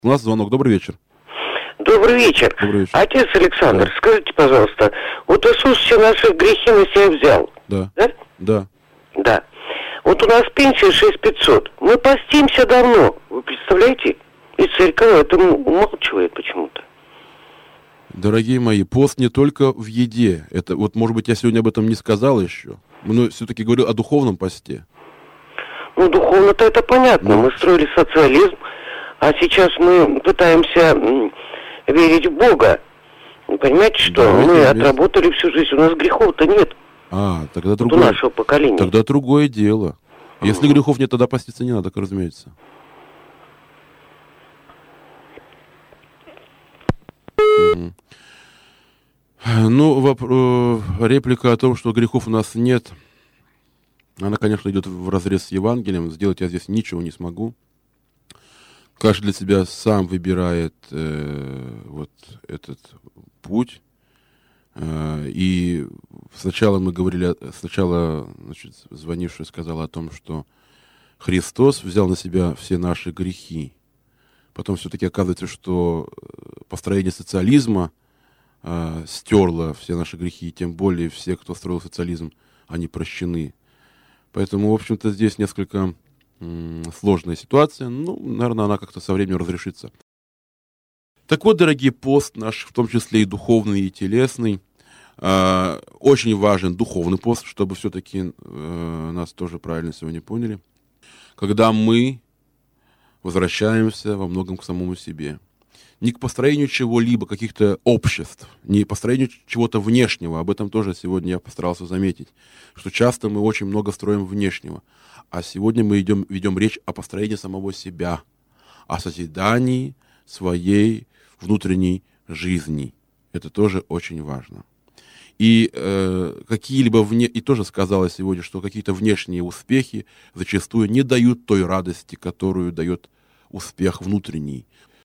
У нас звонок. Добрый вечер. Добрый вечер. Добрый вечер. Отец Александр, Да. скажите, пожалуйста, вот Иисус все наши грехи на себя взял. Да. Да? Да. Да. Вот у нас пенсия 6500. Мы постимся давно. Вы представляете? И церковь это умалчивает почему-то. Дорогие мои, пост не только в еде. Это вот, может быть, я сегодня об этом не сказал еще. Но все-таки говорю о духовном посте. Ну, духовно-то это понятно. Мы строили социализм, а сейчас мы пытаемся верить в Бога. Вы понимаете, что Да, мы есть. отработали всю жизнь. У нас грехов-то нет. Тогда Вот другое. у нашего поколения. Тогда другое дело. Если грехов нет, тогда поститься не надо, разумеется. Ну, реплика о том, что грехов у нас нет, она, конечно, идет вразрез с Евангелием. Сделать я здесь ничего не смогу. Каждый для себя сам выбирает вот этот путь. И сначала мы говорили, значит, звонивший сказал о том, что Христос взял на себя все наши грехи. Потом все-таки оказывается, что построение социализма стерло все наши грехи, и тем более все, кто строил социализм, они прощены. Поэтому, в общем-то, здесь несколько сложная ситуация. Ну, наверное, она как-то со временем разрешится. Так вот, дорогие, пост наш, в том числе и духовный, и телесный, очень важен духовный пост, чтобы все-таки нас тоже правильно сегодня поняли. Когда мы возвращаемся во многом к самому себе. Не к построению чего-либо, каких-то обществ, не к построению чего-то внешнего. Об этом тоже сегодня я постарался заметить, что часто мы очень много строим внешнего. А сегодня мы ведем речь о построении самого себя, о созидании своей внутренней жизни. Это тоже очень важно. И и тоже сказалось сегодня, что какие-то внешние успехи зачастую не дают той радости, которую дает успех внутренний.